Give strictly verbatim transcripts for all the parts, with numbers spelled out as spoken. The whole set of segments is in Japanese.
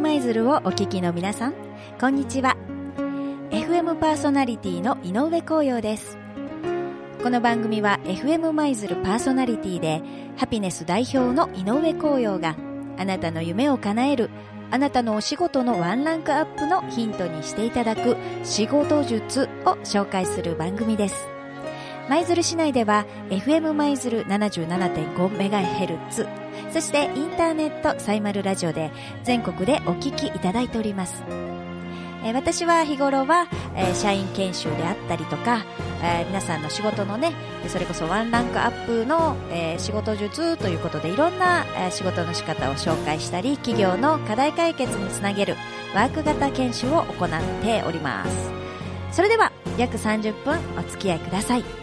舞鶴をお聞きの皆さん、こんにちは。 エフエム パーソナリティの井上光陽です。この番組は エフエム 舞鶴パーソナリティでハピネス代表の井上光陽があなたの夢を叶える、あなたのお仕事のワンランクアップのヒントにしていただく仕事術を紹介する番組です。舞鶴市内では エフエム 舞鶴 ななじゅうななてんごメガヘルツ、そしてインターネットサイマルラジオで全国でお聞きいただいております。えー、私は日頃は、えー、社員研修であったりとか、えー、皆さんの仕事のね、それこそワンランクアップの、えー、仕事術ということでいろんな、えー、仕事の仕方を紹介したり、企業の課題解決につなげるワーク型研修を行っております。それでは約さんじゅっぷんお付き合いください。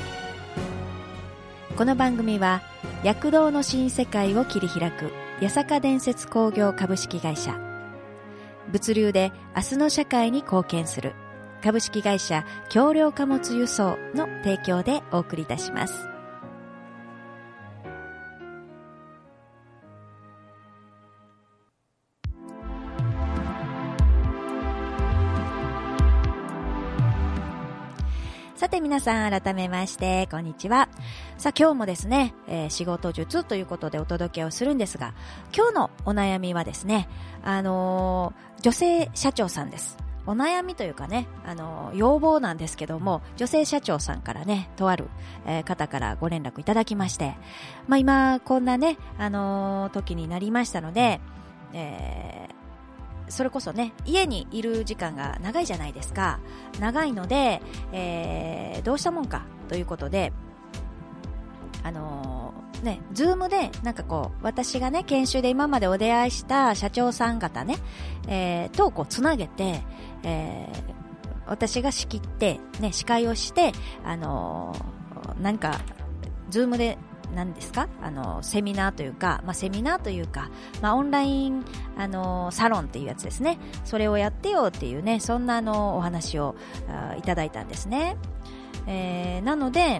この番組は躍動の新世界を切り開く八坂伝説工業株式会社、物流で明日の社会に貢献する株式会社橋梁貨物輸送の提供でお送りいたします。さて皆さん、改めましてこんにちは。さあ今日もですね、えー、仕事術ということでお届けをするんですが、今日のお悩みはですね、あのー、女性社長さんです。お悩みというかね、あのー、要望なんですけども、女性社長さんからね、とある、えー、方からご連絡いただきまして、まあ今こんなね、あのー、時になりましたので、えーそれこそね、家にいる時間が長いじゃないですか。長いので、えー、どうしたもんかということで、あのー、ね、ズームでなんかこう、私がね、研修で今までお出会いした社長さん方ね、えー、とこうつなげて、えー、私が仕切ってね、司会をして、あのー、なんかズームで何ですか、あのセミナーというか、まあ、セミナーというか、まあ、オンラインあのサロンっていうやつですね。それをやってよっていうね、そんなあのお話をいただいたんですね。えー、なので、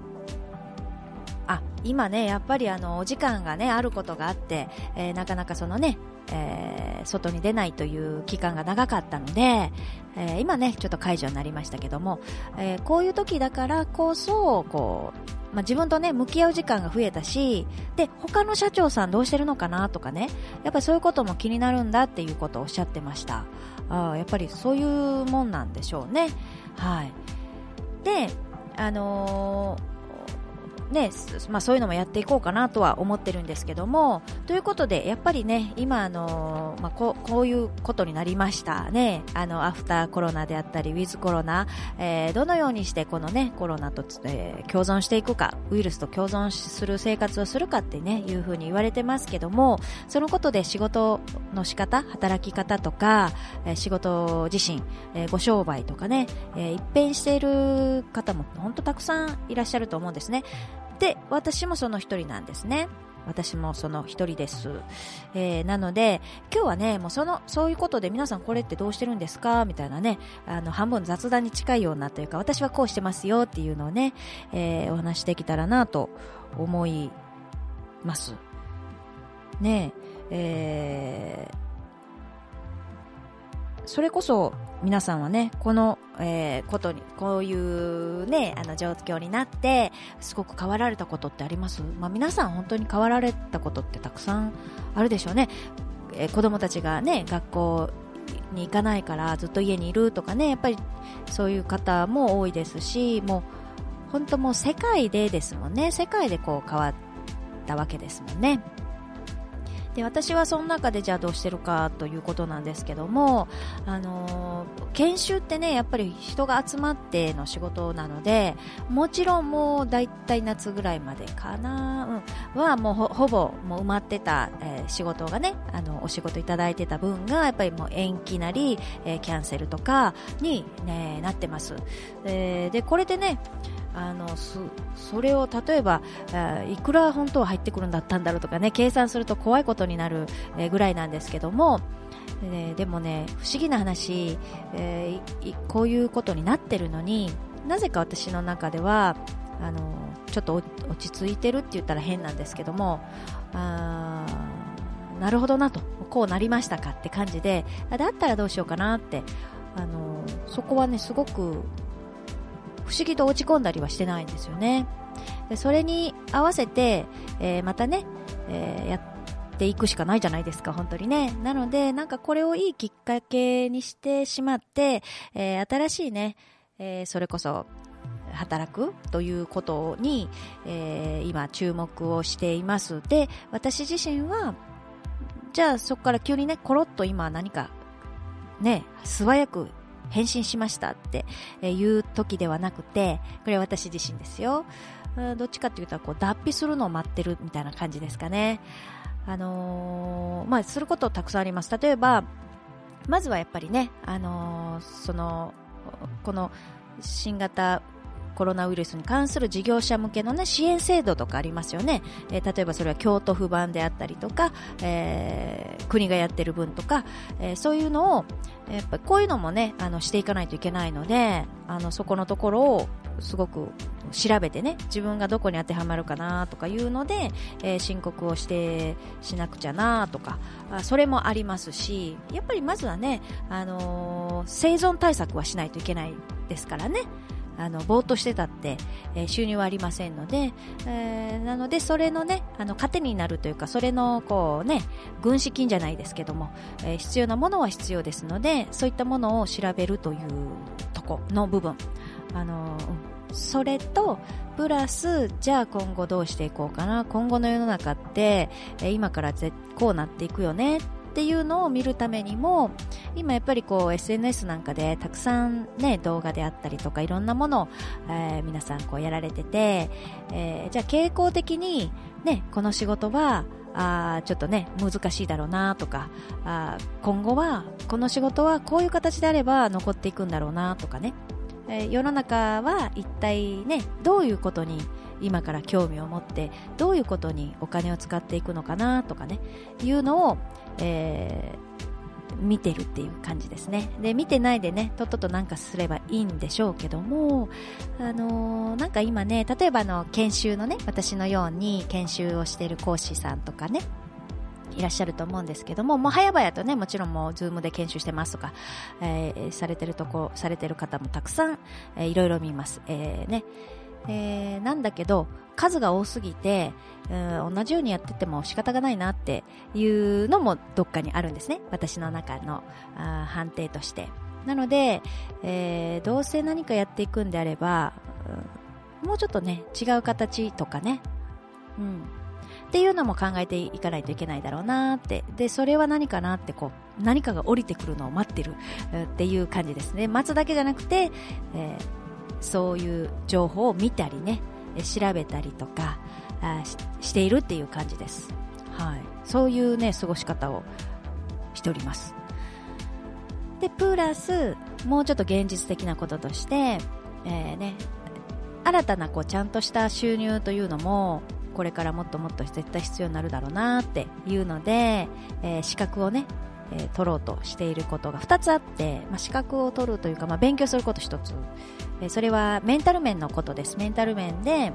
あ、今ね、やっぱりあのお時間がねあることがあって、えー、なかなかそのね、えー、外に出ないという期間が長かったので、えー、今ねちょっと解除になりましたけども、えー、こういう時だからこそこう、まあ、自分とね向き合う時間が増えたし、で他の社長さんどうしてるのかなとかね、やっぱりそういうことも気になるんだっていうことをおっしゃってました。あ、やっぱりそういうもんなんでしょうね。はい。で、あのーね、まあそういうのもやっていこうかなとは思ってるんですけども、ということでやっぱりね、今あのー、まあこう、こういうことになりましたね。あのアフターコロナであったりウィズコロナ、えー、どのようにしてこのねコロナと、えー、共存していくか、ウイルスと共存する生活をするかってねいうふうに言われてますけども、そのことで仕事の仕方、働き方とか、えー、仕事自身、えー、ご商売とかね、えー、一変している方も本当たくさんいらっしゃると思うんですね。で、私もその一人なんですね。私もその一人です。えー、なので、今日はね、もうその、そういうことで皆さんこれってどうしてるんですかみたいなね、あの、半分雑談に近いようなというか、私はこうしてますよっていうのをね、えー、お話しできたらなと思います。ねえ、えー、それこそ皆さんはね、この、えー、ことに、こういうね、あの状況になってすごく変わられたことってあります？まあ皆さん本当に変わられたことってたくさんあるでしょうね。えー、子供たちがね、学校に行かないからずっと家にいるとかね、やっぱりそういう方も多いですし、もう本当もう世界でですもんね。世界でこう変わったわけですもんね。で、私はその中でじゃあどうしてるかということなんですけども、あのー、研修ってね、やっぱり人が集まっての仕事なので、もちろんもうだいたい夏ぐらいまでかな、うん、はもう ほ, ほぼもう埋まってた、えー、仕事がね、あのお仕事いただいてた分がやっぱりもう延期なり、えー、キャンセルとかに、ね、なってます。えー、で、これでね、あの そ, それを例えばいくら本当は入ってくるんだったんだろうとかね、計算すると怖いことになるぐらいなんですけども、で, でもね、不思議な話、えー、こういうことになってるのに、なぜか私の中ではあのちょっと落ち着いてるって言ったら変なんですけども、あなるほどなと、こうなりましたかって感じで、だったらどうしようかなって、あのそこはねすごく不思議と落ち込んだりはしてないんですよね。でそれに合わせて、えー、またね、えー、やっていくしかないじゃないですか、本当にね。なのでなんかこれをいいきっかけにしてしまって、えー、新しいね、えー、それこそ働くということに、えー、今注目をしています。で、私自身はじゃあそこから急にねコロッと今何かね素早く返信しましたっていう時ではなくて、これは私自身ですよ。どっちかっていうとこう脱皮するのを待ってるみたいな感じですかね。あのー、まあすることたくさんあります。例えばまずはやっぱりね、あのー、そのこの新型コロナウイルスに関する事業者向けの、ね、支援制度とかありますよね。えー、例えばそれは京都府版であったりとか、えー、国がやってる分とか、えー、そういうのをやっぱこういうのもねあのしていかないといけないので、あのそこのところをすごく調べてね、自分がどこに当てはまるかなとかいうので、えー、申告をしてしなくちゃなとか、あそれもありますし、やっぱりまずはね、あのー、生存対策はしないといけないですからね。あのぼーっとしてたって、えー、収入はありませんので、えー、なのでそれのねあの糧になるというか、それのこうね軍資金じゃないですけども、えー、必要なものは必要ですので、そういったものを調べるというとこの部分、あのー、それとプラスじゃあ今後どうしていこうかな、今後の世の中って、えー、今からぜこうなっていくよねっていうのを見るためにも、今やっぱりこう エスエヌエス なんかでたくさんね動画であったりとかいろんなものを、えー、皆さんこうやられてて、えー、じゃあ傾向的にねこの仕事はあちょっとね難しいだろうなとか、あ今後はこの仕事はこういう形であれば残っていくんだろうなとかね、えー、世の中は一体ねどういうことに今から興味を持ってどういうことにお金を使っていくのかなとかねいうのを、えー、見てるっていう感じですね。で見てないでねとっととなんかすればいいんでしょうけども、あのー、なんか今ね例えばの研修のね、私のように研修をしている講師さんとかねいらっしゃると思うんですけども、もう早々とねもちろんもうズームで研修してますとか、えー、されてるとこされてる方もたくさん、えー、いろいろ見ます、えー、ねえー、なんだけど数が多すぎて、うん、同じようにやってても仕方がないなっていうのもどっかにあるんですね、私の中のあ判定として。なので、えー、どうせ何かやっていくんであれば、うん、もうちょっとね違う形とかね、うんっていうのも考えていかないといけないだろうなって。でそれは何かなって、こう何かが降りてくるのを待ってるっていう感じですね。待つだけじゃなくて、えーそういう情報を見たりね調べたりとかあ し, しているっていう感じです、はい、そういうね過ごし方をしております。でプラスもうちょっと現実的なこととして、えーね、新たなこうちゃんとした収入というのもこれからもっともっと絶対必要になるだろうなっていうので、えー、資格をねえー、取ろうとしていることがふたつあって、まあ、資格を取るというか、まあ、勉強することひとつ、えー、それはメンタル面のことです。メンタル面で、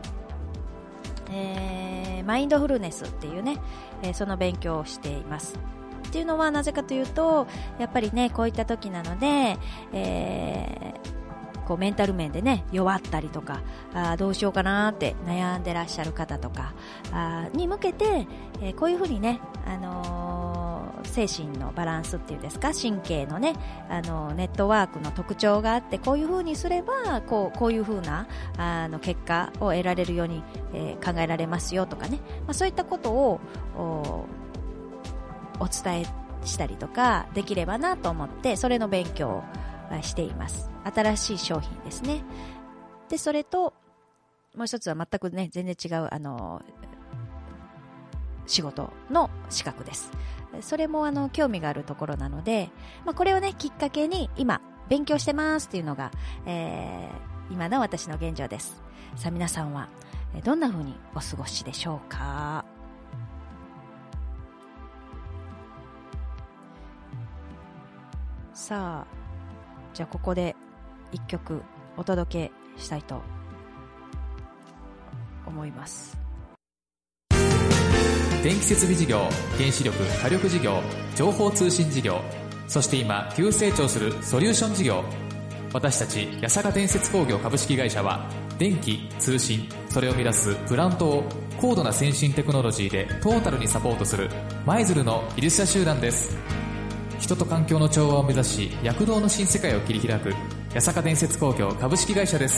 えー、マインドフルネスっていうね、えー、その勉強をしていますっていうのはなぜかというと、やっぱりねこういった時なので、えーこうメンタル面でね弱ったりとか、あどうしようかなって悩んでらっしゃる方とかあに向けて、えー、こういうふうにね、あのー、精神のバランスっていうんですか、神経のね、あのー、ネットワークの特徴があって、こういうふうにすればこう、こういうふうなあの結果を得られるように、えー、考えられますよとかね、まあ、そういったことを お, お伝えしたりとかできればなと思って、それの勉強をしています。新しい商品ですね。でそれともう一つは全くね全然違うあの仕事の資格です。それもあの興味があるところなので、まあ、これをねきっかけに今勉強してますっていうのが、えー、今の私の現状です。さあ皆さんはどんな風にお過ごしでしょうか。さあじゃあここで一曲お届けしたいと思います。 電気設備事業、原子力火力事業、情報通信事業、そして今急成長するソリューション事業。私たち八坂電節工業株式会社は、電気、通信、それを生み出すプラントを高度な先進テクノロジーでトータルにサポートする舞鶴の技術者集団です。人と環境の調和を目指し、躍動の新世界を切り開く八坂電節工業株式会社です。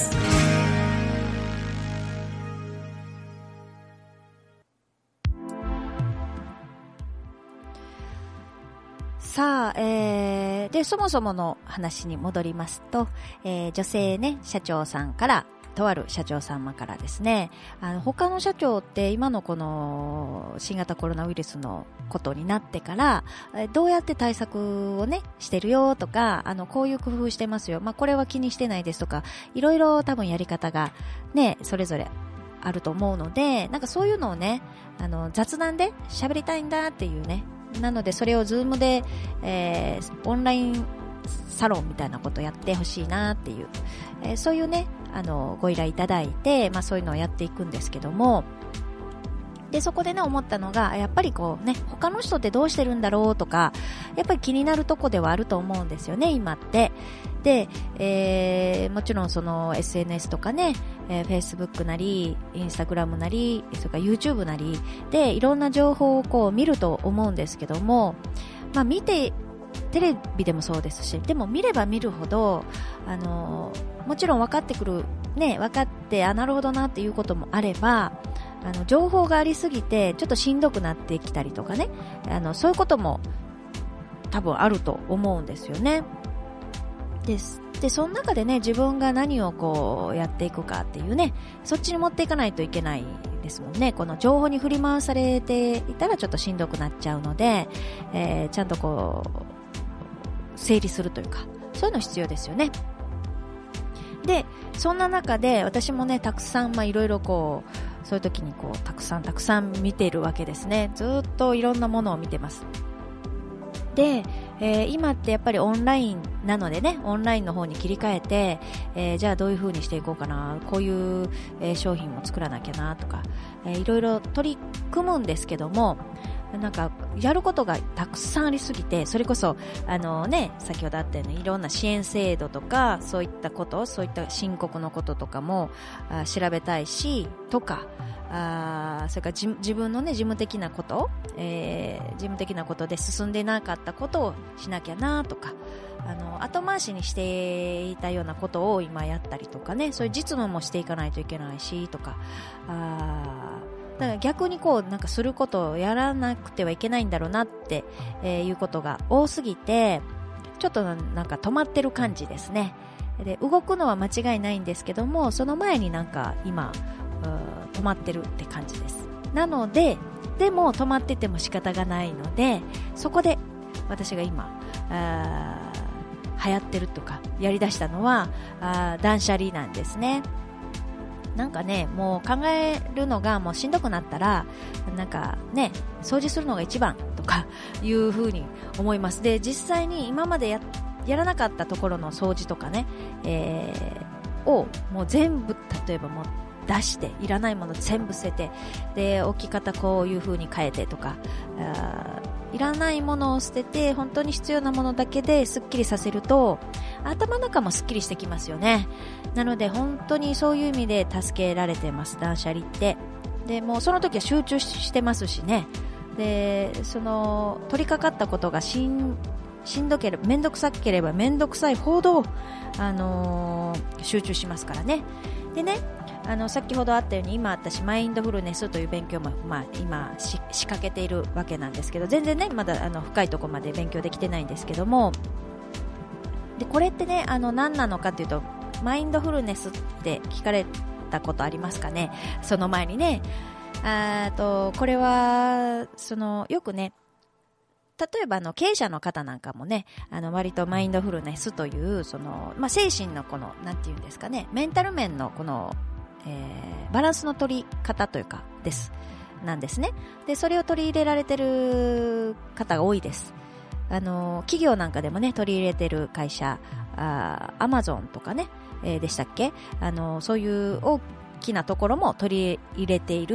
さあ、えー、で、そもそもの話に戻りますと、えー、女性ね、社長さんから、とある社長様からですね、あの、他の社長って今のこの新型コロナウイルスのことになってから、どうやって対策をね、してるよとか、あの、こういう工夫してますよ。まあ、これは気にしてないですとか、いろいろ多分やり方がね、それぞれあると思うので、なんかそういうのをね、あの、雑談で喋りたいんだっていうね、なのでそれをズームで、えー、オンラインサロンみたいなことをやってほしいなっていう、えー、そういうね、あの、ご依頼いただいて、まあそういうのをやっていくんですけども、で、そこでね、思ったのが、やっぱりこうね、他の人ってどうしてるんだろうとか、やっぱり気になるとこではあると思うんですよね、今って。で、えー、もちろんその エスエヌエス とかね、えー、Facebook なり、Instagram なり、それから YouTube なり、で、いろんな情報をこう見ると思うんですけども、まあ見て、テレビでもそうですし、でも見れば見るほど、あのー、もちろん分かってくる、ね、分かって、あ、なるほどなっていうこともあれば、あの、情報がありすぎて、ちょっとしんどくなってきたりとかね、あの、そういうことも多分あると思うんですよね。です。で、その中でね、自分が何をこうやっていくかっていうね、そっちに持っていかないといけないですもんね。この情報に振り回されていたらちょっとしんどくなっちゃうので、えー、ちゃんとこう、整理するというか、そういうの必要ですよね。で、そんな中で私もね、たくさん、まあいろいろこう、そういう時にこう、たくさんたくさん見ているわけですね。ずっといろんなものを見てます。で、えー、今ってやっぱりオンラインなのでね、オンラインの方に切り替えて、えー、じゃあどういう風にしていこうかな、こういう、えー、商品も作らなきゃなとか、えー、いろいろ取り組むんですけども、なんかやることがたくさんありすぎて、それこそあのね、先ほどあったようにいろんな支援制度とか、そういったこと、そういった申告のこととかもあ調べたいしとか、あそれからじ自分のね、事務的なこと、えー、事務的なことで進んでなかったことをしなきゃなとか、あの後回しにしていたようなことを今やったりとかね、そういう実務もしていかないといけないしとか、あだから逆にこうなんかすることをやらなくてはいけないんだろうなって、えー、いうことが多すぎて、ちょっとなんか止まってる感じですね。で、動くのは間違いないんですけども、その前になんか今止まってるって感じです。なので、でも止まってても仕方がないので、そこで私が今あ流行ってるとかやりだしたのはあ断捨離なんですね。なんかね、もう考えるのがもうしんどくなったら、なんかね、掃除するのが一番とかいう風に思います。で、実際に今まで や, やらなかったところの掃除とかね、えー、をもう全部、例えばもう出して、いらないもの全部捨てて、で、置き方こういう風に変えてとか、あいらないものを捨てて、本当に必要なものだけでスッキリさせると、頭の中もスッキリしてきますよね。なので本当にそういう意味で助けられてます、断捨離って。で、もうその時は集中してますしね。で、その取り掛かったことがしんしんどければ、めんどくさければめんどくさいほど、あのー、集中しますからね。でね、あの先ほどあったように、今私マインドフルネスという勉強も、まあ、今し仕掛けているわけなんですけど、全然ねまだあの深いところまで勉強できてないんですけども、でこれってね、あの何なのかというと、マインドフルネスって聞かれたことありますかね。その前にね、あとこれはそのよくね、例えばあの経営者の方なんかもね、あの割とマインドフルネスというその、まあ、精神のこのなんていうんですかね、メンタル面のこの、えー、バランスの取り方というかですなんですね。でそれを取り入れられてる方が多いです。あの企業なんかでもね取り入れてる会社、あアマゾンとかね、えー、でしたっけ、あのそういう大きなところも取り入れている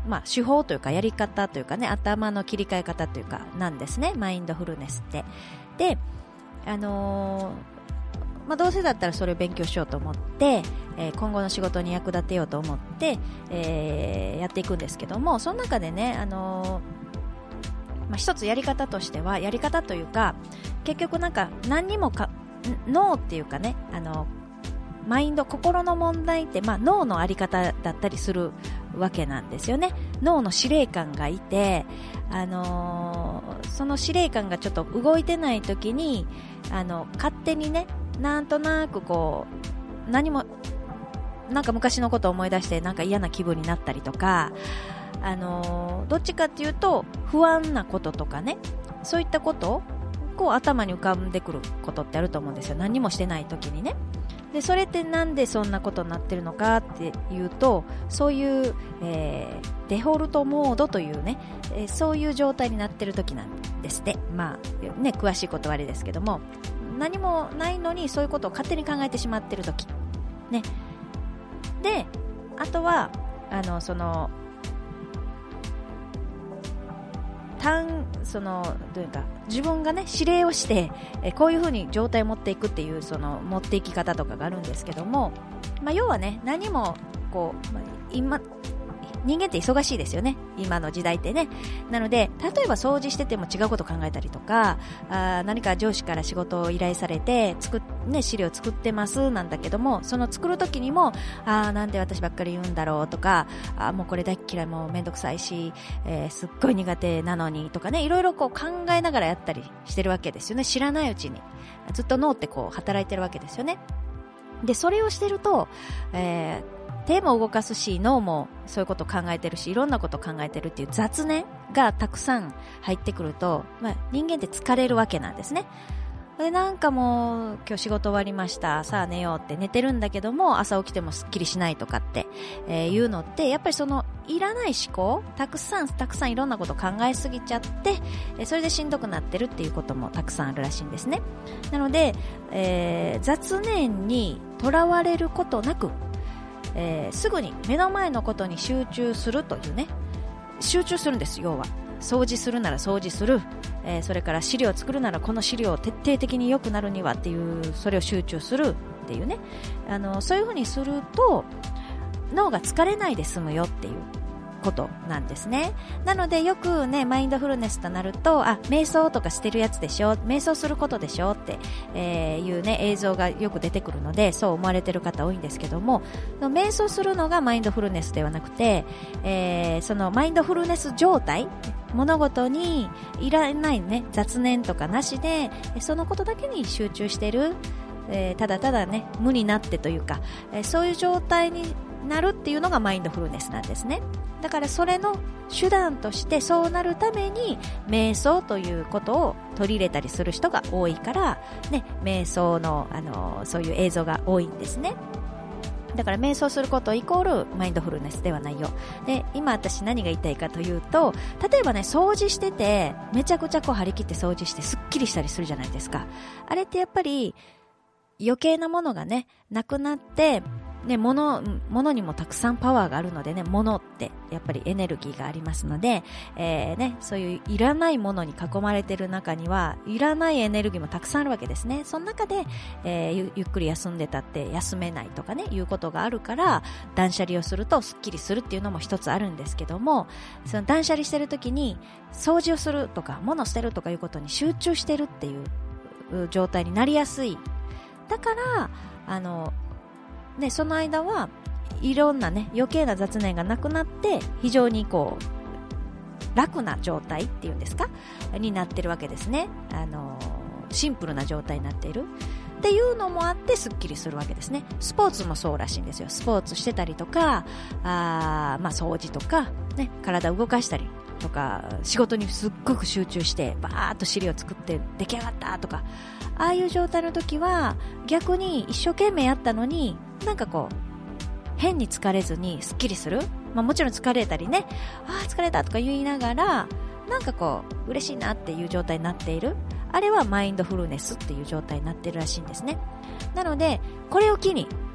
まあ、手法というかやり方というかね、頭の切り替え方というかなんですね、マインドフルネスって。で、あのーまあ、どうせだったらそれを勉強しようと思って、えー、今後の仕事に役立てようと思って、えー、やっていくんですけども、その中でね、あのーまあ、一つやり方としては、やり方というか結局なんか何にもか脳っていうかね、あのマインド、心の問題って、まあ、脳のあり方だったりするわけなんですよね。脳の司令官がいて、あのー、その司令官がちょっと動いてない時に、あの勝手にね、なんとなくこう何もなんか昔のことを思い出してなんか嫌な気分になったりとか、あのー、どっちかっていうと不安なこととかね、そういったことこう頭に浮かんでくることってあると思うんですよ、何もしてない時にね。でそれってなんでそんなことになってるのかっていうと、そういう、えー、デフォルトモードというね、えー、そういう状態になってる時なんですって。まあね、詳しいことはあれですけども、何もないのにそういうことを勝手に考えてしまってる時ね。で、あとはあのその単そのどういうか自分がね指令をして、えこういう風に状態を持っていくっていうその持っていき方とかがあるんですけども、まあ、要はね、何もこう、まあ、今人間って忙しいですよね、今の時代ってね。なので例えば掃除してても違うこと考えたりとか、あ何か上司から仕事を依頼されて作っ、ね、資料作ってますなんだけども、その作る時にもあなんで私ばっかり言うんだろうとか、あもうこれ大っ嫌い、もうめんどくさいし、えー、すっごい苦手なのにとかね、いろいろこう考えながらやったりしてるわけですよね。知らないうちにずっと脳ってこう働いてるわけですよね。でそれをしてると、えー手も動かすし、脳もそういうことを考えてるし、いろんなことを考えてるっていう雑念がたくさん入ってくると、まあ、人間って疲れるわけなんですね。でなんかもう今日仕事終わりました、さあ寝ようって寝てるんだけども、朝起きてもすっきりしないとかって、えー、いうのって、やっぱりそのいらない思考、たくさんたくさんいろんなことを考えすぎちゃって、えー、それでしんどくなってるっていうこともたくさんあるらしいんですね。なので、えー、雑念にとらわれることなく、えー、すぐに目の前のことに集中するというね、集中するんです。要は掃除するなら掃除する、えー、それから資料を作るならこの資料を徹底的に良くなるにはっていう、それを集中するっていうね、あのそういうふうにすると脳が疲れないで済むよっていうことなんですね。なのでよくね、マインドフルネスとなると、あ、瞑想とかしてるやつでしょ、瞑想することでしょって、えー、いうね映像がよく出てくるので、そう思われてる方多いんですけども、瞑想するのがマインドフルネスではなくて、えー、そのマインドフルネス状態、物事にいらないね雑念とかなしで、そのことだけに集中してる、えー、ただただね無になってというか、えー、そういう状態になるっていうのがマインドフルネスなんですね。だからそれの手段として、そうなるために瞑想ということを取り入れたりする人が多いから、ね、瞑想の、あのそういう映像が多いんですね。だから瞑想することイコールマインドフルネスではないよ。で、今私何が言いたいかというと、例えばね、掃除しててめちゃくちゃこう張り切って掃除してすっきりしたりするじゃないですか。あれってやっぱり余計なものがねなくなって、ね、物、物にもたくさんパワーがあるのでね、物ってやっぱりエネルギーがありますので、えーね、そういういらないものに囲まれている中にはいらないエネルギーもたくさんあるわけですね。その中で、えー、ゆ, ゆっくり休んでたって休めないとかね、いうことがあるから、断捨離をするとスッキリするっていうのも一つあるんですけども、その断捨離してる時に掃除をするとか物を捨てるとかいうことに集中してるっていう状態になりやすい。だからあのでその間はいろんなね余計な雑念がなくなって、非常にこう楽な状態っていうんですかになってるわけですね。あのシンプルな状態になっているっていうのもあって、すっきりするわけですね。スポーツもそうらしいんですよ。スポーツしてたりとか、あまあ掃除とかね、体を動かしたりとか、仕事にすっごく集中してバーッと資料作って出来上がったとか、ああいう状態の時は逆に一生懸命やったのに、なんかこう変に疲れずにすっきりする。まあもちろん疲れたりね、ああ疲れたとか言いながら、なんかこう嬉しいなっていう状態になっている。あれはマインドフルネスっていう状態になっているらしいんですね。なのでこれを機に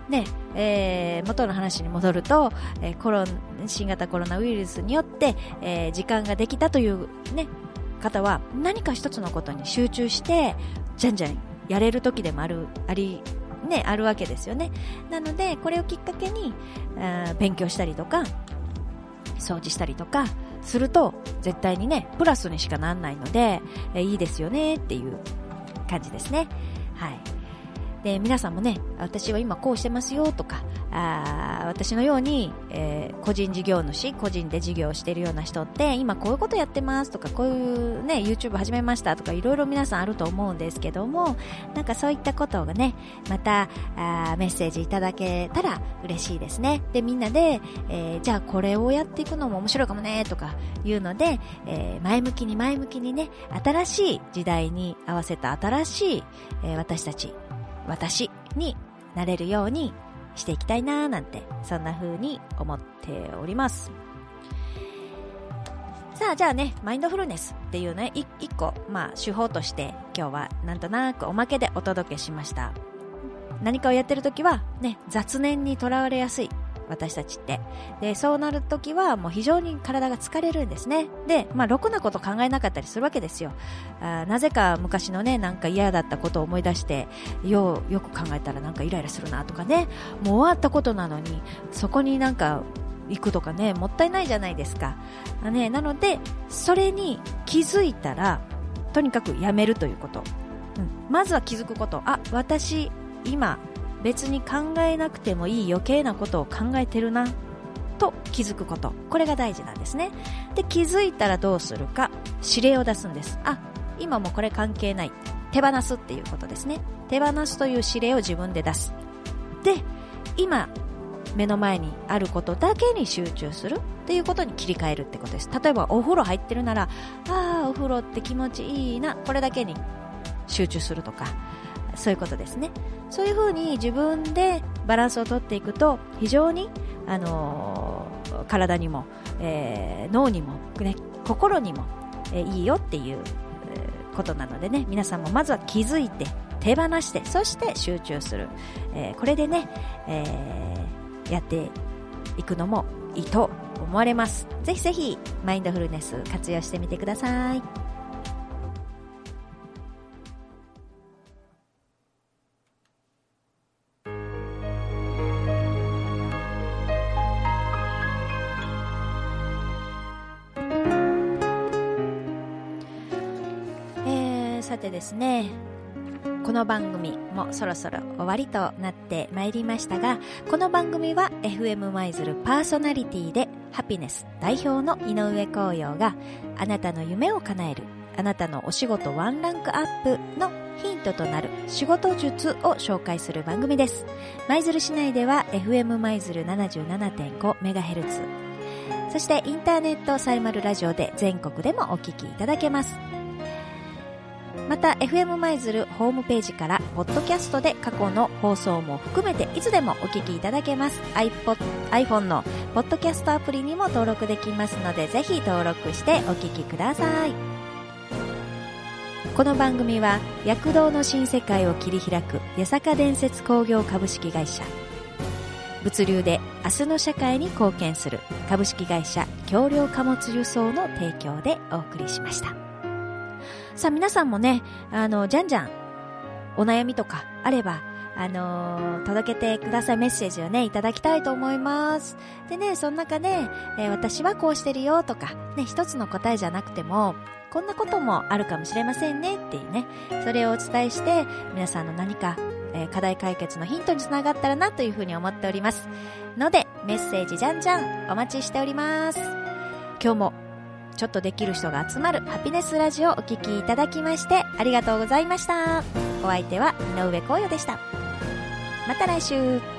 ね、えー、元の話に戻ると、えー、コロン新型コロナウイルスによって、えー、時間ができたという、ね、方は何か一つのことに集中してじゃんじゃんやれる時でもあるあり、ね、あるわけですよね。なのでこれをきっかけにあ勉強したりとか掃除したりとかすると絶対にねプラスにしかならないので、えー、いいですよねっていう感じですね。はい。で皆さんもね、私は今こうしてますよとか、あ私のように、えー、個人事業主、個人で事業をしているような人って今こういうことやってますとか、こういうね YouTube 始めましたとかいろいろ皆さんあると思うんですけども、なんかそういったことがねまたあメッセージいただけたら嬉しいですね。でみんなで、えー、じゃあこれをやっていくのも面白いかもねとかいうので、えー、前向きに前向きにね新しい時代に合わせた新しい、えー、私たち私になれるようにしていきたいなーなんて、そんな風に思っております。さあじゃあね、マインドフルネスっていうね一個、まあ、手法として今日はなんとなくおまけでお届けしました。何かをやってるときはね雑念にとらわれやすい私たちって。で、そうなるときはもう非常に体が疲れるんですね。で、まあ、ろくなこと考えなかったりするわけですよ。あなぜか昔のね、なんか嫌だったことを思い出して、よう、よく考えたらなんかイライラするなとかね、もう終わったことなのに、そこになんか行くとかね、もったいないじゃないですか。ね、なので、それに気づいたら、とにかくやめるということ。うん、まずは気づくこと。あ、私、今、別に考えなくてもいい余計なことを考えてるなと気づくこと、これが大事なんですね。で気づいたらどうするか、指令を出すんです。あ、今もこれ関係ない、手放すっていうことですね。手放すという指令を自分で出す。で今目の前にあることだけに集中するっていうことに切り替えるってことです。例えばお風呂入ってるなら、あーお風呂って気持ちいいな、これだけに集中するとか、そういうことですね。そういう風に自分でバランスをとっていくと非常に、あのー、体にも、えー、脳にも、ね、心にも、えー、いいよっていう、えー、ことなのでね、皆さんもまずは気づいて手放して、そして集中する、えー、これでね、えー、やっていくのもいいと思われます。ぜひぜひマインドフルネス活用してみてください。さてですね、この番組もそろそろ終わりとなってまいりましたが、この番組は エフエム 舞鶴パーソナリティでハピネス代表の井上光陽があなたの夢を叶える、あなたのお仕事ワンランクアップのヒントとなる仕事術を紹介する番組です。舞鶴市内では エフエム 舞鶴 ななじゅうななてんごメガヘルツ、そしてインターネットサイマルラジオで全国でもお聞きいただけます。また エフエム 舞鶴ホームページからポッドキャストで過去の放送も含めていつでもお聞きいただけます。 iPod、iPhone のポッドキャストアプリにも登録できますので、ぜひ登録してお聞きください。この番組は躍動の新世界を切り開く八坂伝説工業株式会社、物流で明日の社会に貢献する株式会社橋梁貨物輸送の提供でお送りしました。さあ皆さんもね、あのじゃんじゃんお悩みとかあれば、あのー、届けてください。メッセージをねいただきたいと思います。でね、その中で、えー、私はこうしてるよとかね、一つの答えじゃなくてもこんなこともあるかもしれませんねっていうね、それをお伝えして皆さんの何か、えー、課題解決のヒントにつながったらなというふうに思っておりますので、メッセージじゃんじゃんお待ちしております。今日もちょっとできる人が集まるハピネスラジオをお聞きいただきましてありがとうございました。お相手は井上光陽でした。また来週。